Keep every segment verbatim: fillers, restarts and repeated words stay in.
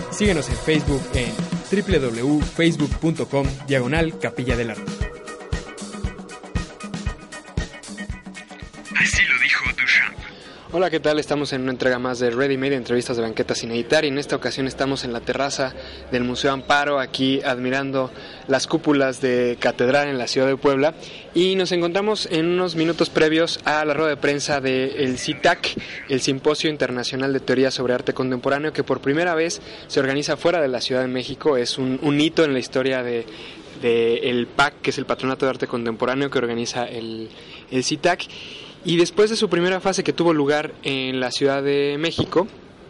Síguenos en Facebook en doble u doble u doble u punto facebook punto com diagonal Capilla del Arte. Así lo dijo Duchamp. Hola, ¿qué tal? Estamos en una entrega más de Ready Made, entrevistas de banqueta sin editar, y en esta ocasión estamos en la terraza del Museo Amparo, aquí admirando las cúpulas de catedral en la ciudad de Puebla, y nos encontramos en unos minutos previos a la rueda de prensa del CITAC, el Simposio Internacional de Teoría sobre Arte Contemporáneo, que por primera vez se organiza fuera de la Ciudad de México. Es un, un hito en la historia de, de el P A C, que es el Patronato de Arte Contemporáneo que organiza el, el CITAC. Y después de su primera fase, que tuvo lugar en la Ciudad de México,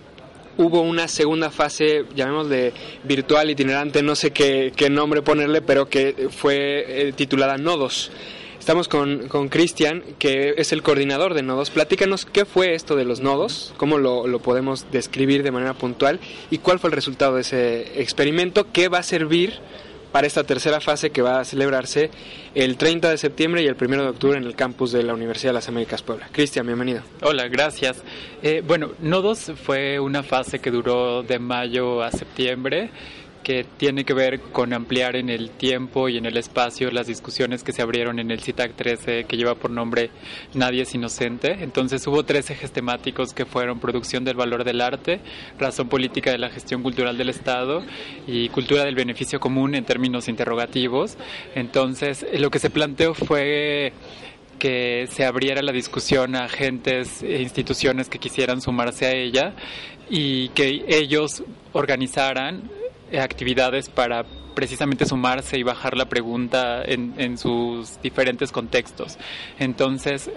hubo una segunda fase, llamémosle virtual, itinerante, no sé qué, qué nombre ponerle, pero que fue eh, titulada Nodos. Estamos con, con Cristian, que es el coordinador de Nodos. Platícanos qué fue esto de los nodos, cómo lo, lo podemos describir de manera puntual y cuál fue el resultado de ese experimento, qué va a servir para esta tercera fase que va a celebrarse el treinta de septiembre y el primero de octubre en el campus de la Universidad de las Américas Puebla. Cristian, bienvenido. Hola, gracias. Eh, bueno, Nodos fue una fase que duró de mayo a septiembre, que tiene que ver con ampliar en el tiempo y en el espacio las discusiones que se abrieron en el CITAC trece, que lleva por nombre Nadie es Inocente. Entonces hubo tres ejes temáticos que fueron producción del valor del arte, razón política de la gestión cultural del Estado y cultura del beneficio común en términos interrogativos. Entonces lo que se planteó fue que se abriera la discusión a agentes e instituciones que quisieran sumarse a ella y que ellos organizaran actividades para precisamente sumarse y bajar la pregunta en, en sus diferentes contextos. Entonces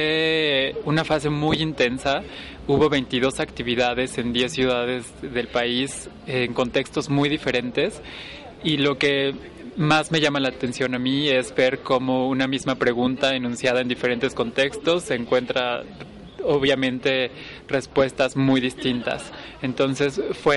fue una fase muy intensa, hubo veintidós actividades en diez ciudades del país en contextos muy diferentes, y lo que más me llama la atención a mí es ver cómo una misma pregunta enunciada en diferentes contextos se encuentra obviamente respuestas muy distintas. Entonces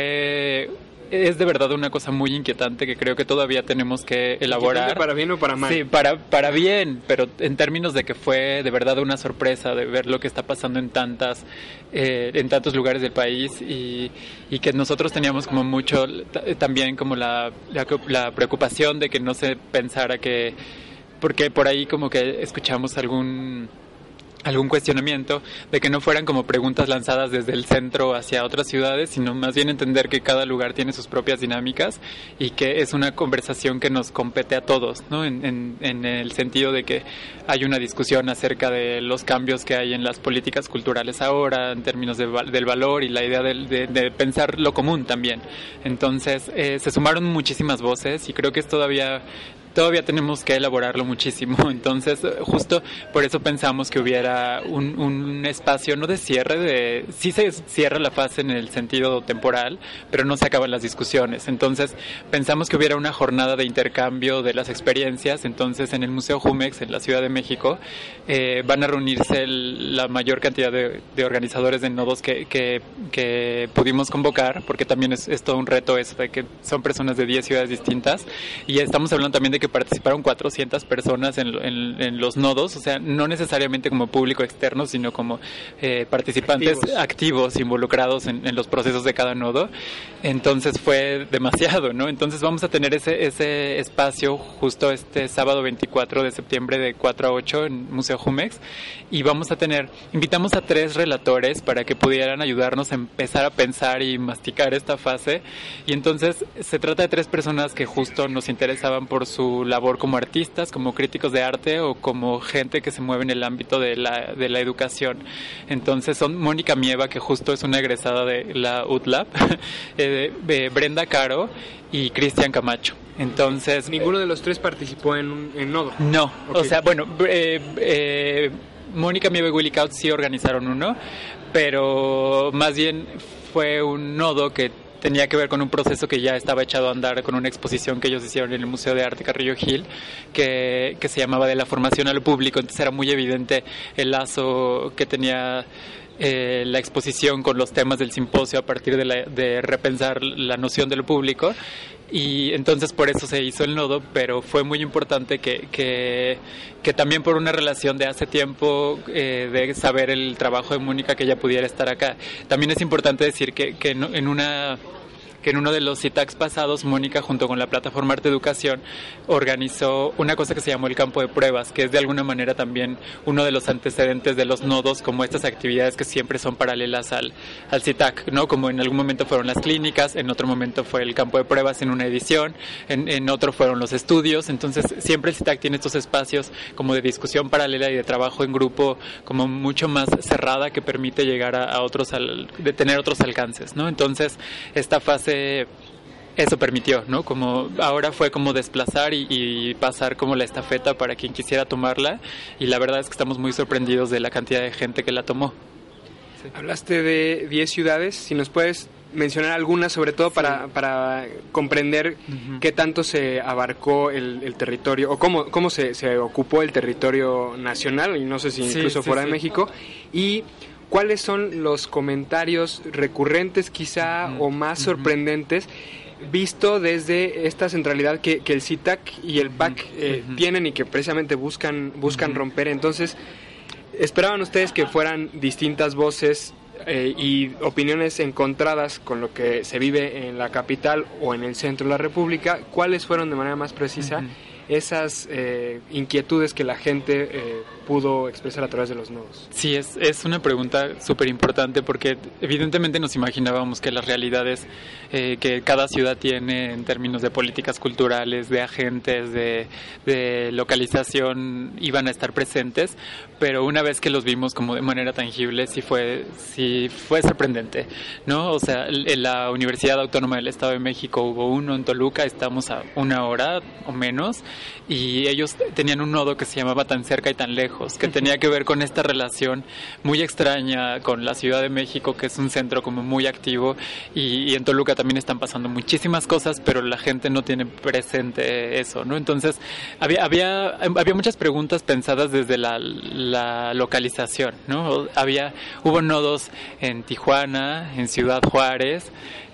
fue es de verdad una cosa muy inquietante que creo que todavía tenemos que elaborar. ¿Para bien o para mal? Sí, para, para bien, pero en términos de que fue de verdad una sorpresa de ver lo que está pasando en tantas eh, en tantos lugares del país, y, y que nosotros teníamos como mucho t- también como la, la, la preocupación de que no se pensara que, porque por ahí como que escuchamos algún algún cuestionamiento de que no fueran como preguntas lanzadas desde el centro hacia otras ciudades, sino más bien entender que cada lugar tiene sus propias dinámicas y que es una conversación que nos compete a todos, ¿no? En, en, en el sentido de que hay una discusión acerca de los cambios que hay en las políticas culturales ahora, en términos de, del valor y la idea de, de, de pensar lo común también. Entonces, eh, se sumaron muchísimas voces y creo que es todavía... Todavía tenemos que elaborarlo muchísimo, entonces justo por eso pensamos que hubiera un, un espacio no de cierre, de sí se cierra la fase en el sentido temporal, pero no se acaban las discusiones. Entonces pensamos que hubiera una jornada de intercambio de las experiencias. Entonces en el Museo Jumex en la Ciudad de México eh, van a reunirse el, la mayor cantidad de, de organizadores de nodos que, que, que pudimos convocar, porque también es, es todo un reto eso de que son personas de diez ciudades distintas, y estamos hablando también de que participaron cuatrocientas personas en, en, en los nodos, o sea, no necesariamente como público externo, sino como eh, participantes activos, activos involucrados en, en los procesos de cada nodo. Entonces fue demasiado, ¿no? Entonces vamos a tener ese, ese espacio justo este sábado veinticuatro de septiembre de cuatro a ocho en Museo Jumex, y vamos a tener, invitamos a tres relatores para que pudieran ayudarnos a empezar a pensar y masticar esta fase. Y entonces se trata de tres personas que justo nos interesaban por su labor como artistas, como críticos de arte o como gente que se mueve en el ámbito de la, de la educación. Entonces son Mónica Mieva, que justo es una egresada de la U T L A P, eh, eh, Brenda Caro y Cristian Camacho. Entonces ¿ninguno de los tres participó en, un, en Nodo? No, okay. O sea, bueno, eh, eh, Mónica Mieva y Willy Kaut sí organizaron uno, pero más bien fue un nodo que tenía que ver con un proceso que ya estaba echado a andar con una exposición que ellos hicieron en el Museo de Arte Carrillo Gil, que, que se llamaba De la formación a lo público. Entonces era muy evidente el lazo que tenía eh, la exposición con los temas del simposio a partir de, la, de repensar la noción de lo público. Y entonces por eso se hizo el nodo, pero fue muy importante que, que, que también por una relación de hace tiempo, eh, de saber el trabajo de Mónica, que ella pudiera estar acá. También es importante decir que, que en una... que en uno de los CITACs pasados, Mónica, junto con la plataforma Arte Educación, organizó una cosa que se llamó el campo de pruebas, que es de alguna manera también uno de los antecedentes de los nodos, como estas actividades que siempre son paralelas al, al CITAC, ¿no? Como en algún momento fueron las clínicas, en otro momento fue el campo de pruebas en una edición, en, en otro fueron los estudios. Entonces siempre el CITAC tiene estos espacios como de discusión paralela y de trabajo en grupo como mucho más cerrada, que permite llegar a, a otros, al, de tener otros alcances, ¿no? Entonces esta fase eso permitió, ¿no? Como ahora fue como desplazar y, y pasar como la estafeta para quien quisiera tomarla, y la verdad es que estamos muy sorprendidos de la cantidad de gente que la tomó. Sí. Hablaste de diez ciudades, si nos puedes mencionar algunas, sobre todo para, sí. para comprender uh-huh. qué tanto se abarcó el, el territorio, o cómo, cómo se, se ocupó el territorio nacional, y no sé si incluso sí, fuera sí, de sí. México, y cuáles son los comentarios recurrentes quizá uh-huh. o más sorprendentes uh-huh. visto desde esta centralidad que, que el CITAC y el P A C eh, uh-huh. tienen y que precisamente buscan, buscan uh-huh. romper. Entonces, ¿esperaban ustedes que fueran distintas voces eh, y opiniones encontradas con lo que se vive en la capital o en el centro de la República? ¿Cuáles fueron de manera más precisa uh-huh. esas eh, inquietudes que la gente eh, pudo expresar a través de los nodos? Sí, es, es una pregunta súper importante, porque evidentemente nos imaginábamos que las realidades eh, que cada ciudad tiene en términos de políticas culturales, de agentes, de, de localización, iban a estar presentes, pero una vez que los vimos como de manera tangible, sí fue, sí fue sorprendente, ¿no? O sea, en la Universidad Autónoma del Estado de México hubo uno en Toluca, estamos a una hora o menos, y ellos tenían un nodo que se llamaba Tan Cerca y Tan Lejos, que tenía que ver con esta relación muy extraña con la Ciudad de México, que es un centro como muy activo, y, y en Toluca también están pasando muchísimas cosas, pero la gente no tiene presente eso, ¿no? Entonces había había había muchas preguntas pensadas desde la, la localización, ¿no? Había hubo nodos en Tijuana, en Ciudad Juárez,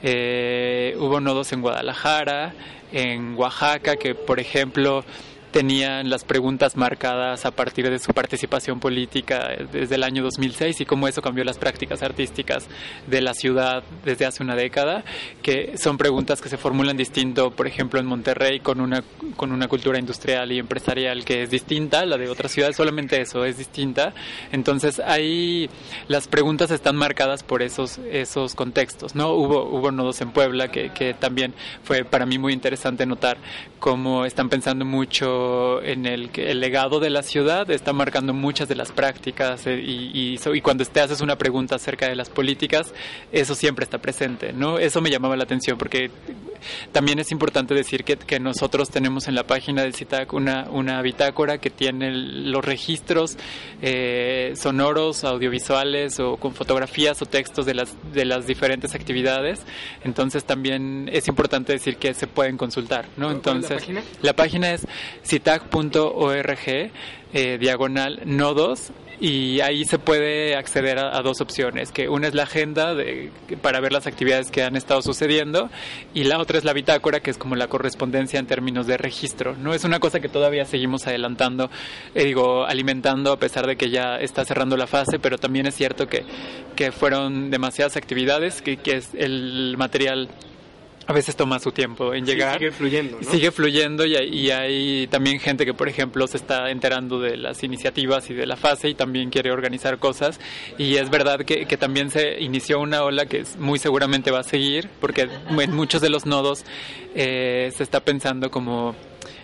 eh, hubo nodos en Guadalajara, en Oaxaca, que por ejemplo tenían las preguntas marcadas a partir de su participación política desde el año dos mil seis y cómo eso cambió las prácticas artísticas de la ciudad desde hace una década, que son preguntas que se formulan distinto, por ejemplo en Monterrey, con una con una cultura industrial y empresarial que es distinta a la de otras ciudades, solamente eso es distinta. Entonces ahí las preguntas están marcadas por esos esos contextos, ¿no? Hubo hubo nodos en Puebla que, que también fue para mí muy interesante notar cómo están pensando mucho en el que el legado de la ciudad está marcando muchas de las prácticas eh, y, y, y cuando te haces una pregunta acerca de las políticas, eso siempre está presente, ¿no? Eso me llamaba la atención, porque también es importante decir que, que nosotros tenemos en la página del CITAC una, una bitácora que tiene los registros eh, sonoros, audiovisuales o con fotografías o textos de las, de las diferentes actividades. Entonces también es importante decir que se pueden consultar, ¿no? Entonces, ¿la página? La página es citac punto org eh, diagonal nodos, y ahí se puede acceder a, a dos opciones, que una es la agenda de, para ver las actividades que han estado sucediendo, y la otra es la bitácora, que es como la correspondencia en términos de registro, ¿no? Es una cosa que todavía seguimos adelantando, eh, digo, alimentando, a pesar de que ya está cerrando la fase, pero también es cierto que, que fueron demasiadas actividades, que, que es el material a veces toma su tiempo en llegar. Sí, sigue fluyendo, ¿no? Sigue fluyendo y hay, y hay también gente que, por ejemplo, se está enterando de las iniciativas y de la fase y también quiere organizar cosas. Y es verdad que, que también se inició una ola que muy seguramente va a seguir, porque en muchos de los nodos eh, se está pensando como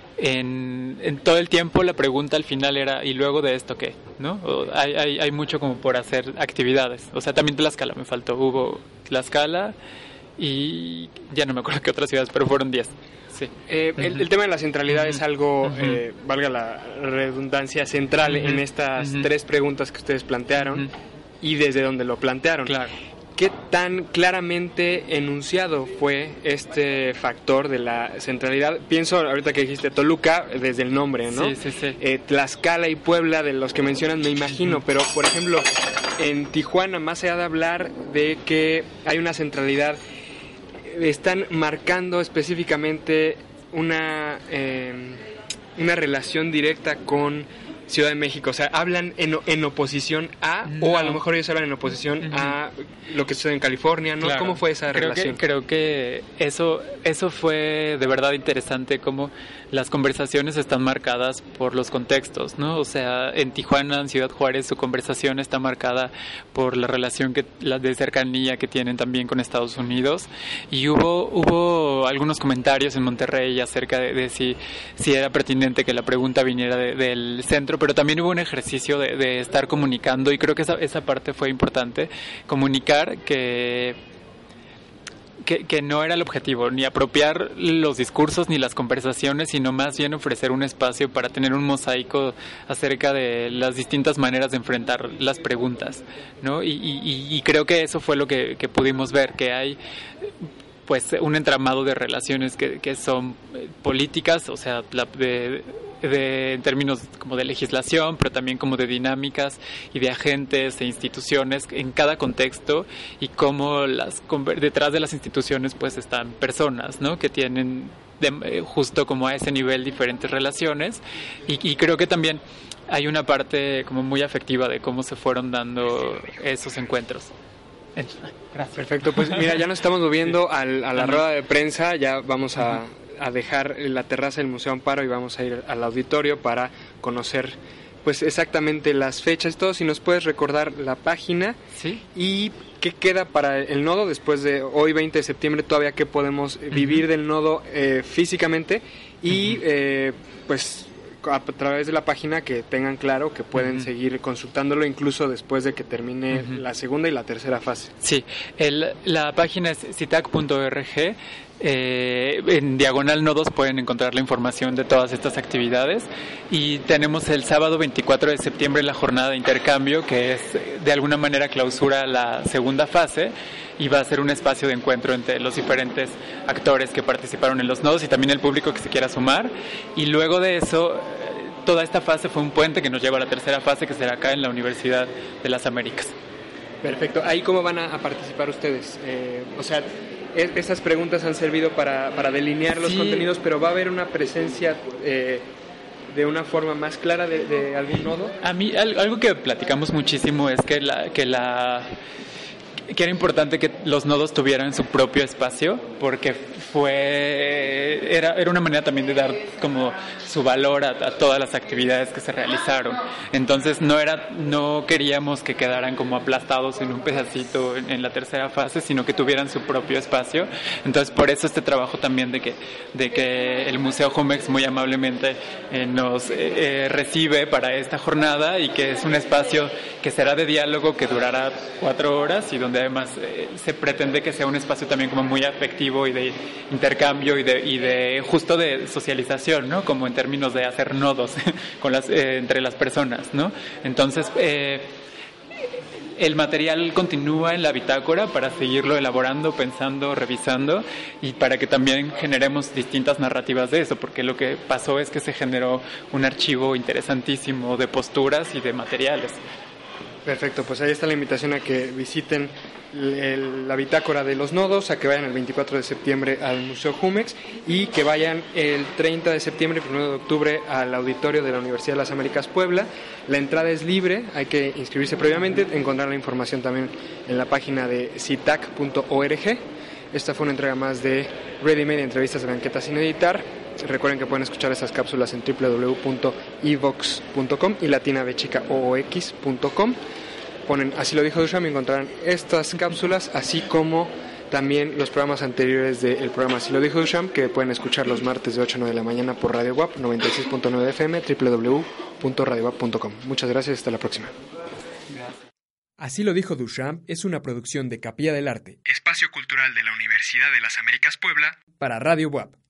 En, en todo el tiempo la pregunta al final era ¿y luego de esto qué? ¿No? O hay, hay, hay mucho como por hacer actividades. O sea, también Tlaxcala me faltó. Hubo Tlaxcala y ya no me acuerdo qué otras ciudades, pero fueron diez. Sí. Eh, uh-huh. el, el tema de la centralidad uh-huh. es algo, uh-huh. eh, valga la redundancia, central uh-huh. en estas uh-huh. tres preguntas que ustedes plantearon uh-huh. y desde donde lo plantearon. Claro. ¿Qué tan claramente enunciado fue este factor de la centralidad? Pienso, ahorita que dijiste Toluca, desde el nombre, ¿no? Sí, sí, sí. Eh, Tlaxcala y Puebla, de los que mencionan, me imagino, pero, por ejemplo, en Tijuana, más allá de hablar de que hay una centralidad, están marcando específicamente una, eh, una relación directa con Ciudad de México? O sea, ¿hablan en, en oposición a, no. o a lo mejor ellos hablan en oposición uh-huh. a lo que sucede en California, ¿no? Claro. ¿Cómo fue esa creo relación? Que, creo que eso, eso fue de verdad interesante, cómo las conversaciones están marcadas por los contextos, ¿no? O sea, en Tijuana, en Ciudad Juárez, su conversación está marcada por la relación que, la de cercanía que tienen también con Estados Unidos, y hubo, hubo algunos comentarios en Monterrey acerca de, de si, si era pertinente que la pregunta viniera de, del centro, pero también hubo un ejercicio de, de estar comunicando, y creo que esa, esa parte fue importante, comunicar que Que, que no era el objetivo, ni apropiar los discursos ni las conversaciones, sino más bien ofrecer un espacio para tener un mosaico acerca de las distintas maneras de enfrentar las preguntas, ¿no? Y, y, y creo que eso fue lo que, que pudimos ver, que hay pues un entramado de relaciones que, que son políticas, o sea, la, de, de, en términos como de legislación, pero también como de dinámicas y de agentes e instituciones en cada contexto, y cómo las detrás de las instituciones pues están personas, ¿no? Que tienen de, justo como a ese nivel diferentes relaciones, y, y creo que también hay una parte como muy afectiva de cómo se fueron dando esos encuentros. Gracias. Perfecto, pues mira, ya nos estamos moviendo sí. al, a la uh-huh. rueda de prensa, ya vamos a, uh-huh. a dejar la terraza del Museo Amparo y vamos a ir al auditorio para conocer pues exactamente las fechas, todo. Si nos puedes recordar la página sí. y qué queda para el nodo después de hoy veinte de septiembre, todavía qué podemos uh-huh. vivir del nodo eh, físicamente y uh-huh. eh, pues a través de la página que tengan claro que pueden uh-huh. seguir consultándolo incluso después de que termine uh-huh. la segunda y la tercera fase. Sí, el, la página es citac punto org. Eh, en diagonal nodos pueden encontrar la información de todas estas actividades, y tenemos el sábado veinticuatro de septiembre la jornada de intercambio, que es de alguna manera clausura la segunda fase y va a ser un espacio de encuentro entre los diferentes actores que participaron en los nodos y también el público que se quiera sumar. Y luego de eso, toda esta fase fue un puente que nos lleva a la tercera fase, que será acá en la Universidad de las Américas. Perfecto. ¿Ahí cómo van a, a participar ustedes? Eh, o sea, es, esas preguntas han servido para, para delinear los sí. contenidos, pero ¿va a haber una presencia eh, de una forma más clara de, de algún nodo? A mí, algo que platicamos muchísimo es que la... Que la que era importante que los nodos tuvieran su propio espacio, porque fue era, era una manera también de dar como su valor a, a todas las actividades que se realizaron. Entonces no era no queríamos que quedaran como aplastados en un pedacito en, en la tercera fase, sino que tuvieran su propio espacio. Entonces por eso este trabajo también de que de que el Museo Jumex muy amablemente eh, nos eh, recibe para esta jornada, y que es un espacio que será de diálogo, que durará cuatro horas y donde además eh, se pretende que sea un espacio también como muy afectivo y de intercambio y de, y de justo de socialización, ¿no? Como en términos de hacer nodos con las, eh, entre las personas, ¿no? Entonces, eh, el material continúa en la bitácora para seguirlo elaborando, pensando, revisando, y para que también generemos distintas narrativas de eso, porque lo que pasó es que se generó un archivo interesantísimo de posturas y de materiales. Perfecto, pues ahí está la invitación a que visiten el, la bitácora de los nodos, a que vayan el veinticuatro de septiembre al Museo Jumex y que vayan el treinta de septiembre y primero de octubre al auditorio de la Universidad de las Américas Puebla. La entrada es libre, hay que inscribirse previamente, encontrar la información también en la página de citac punto org. Esta fue una entrega más de Ready Media, entrevistas de banqueta sin editar. Recuerden que pueden escuchar esas cápsulas en doble u doble u doble u punto evox punto com y latinabchica.oox punto com. Ponen Así lo dijo Duchamp y encontrarán estas cápsulas, así como también los programas anteriores del programa Así lo dijo Duchamp, que pueden escuchar los martes de ocho a nueve de la mañana por Radio W A P noventa y seis punto nueve F M, doble u doble u doble u punto radio w a p punto com. Muchas gracias, hasta la próxima. Así lo dijo Duchamp es una producción de Capilla del Arte, espacio cultural de la Universidad de las Américas Puebla, para Radio W A P.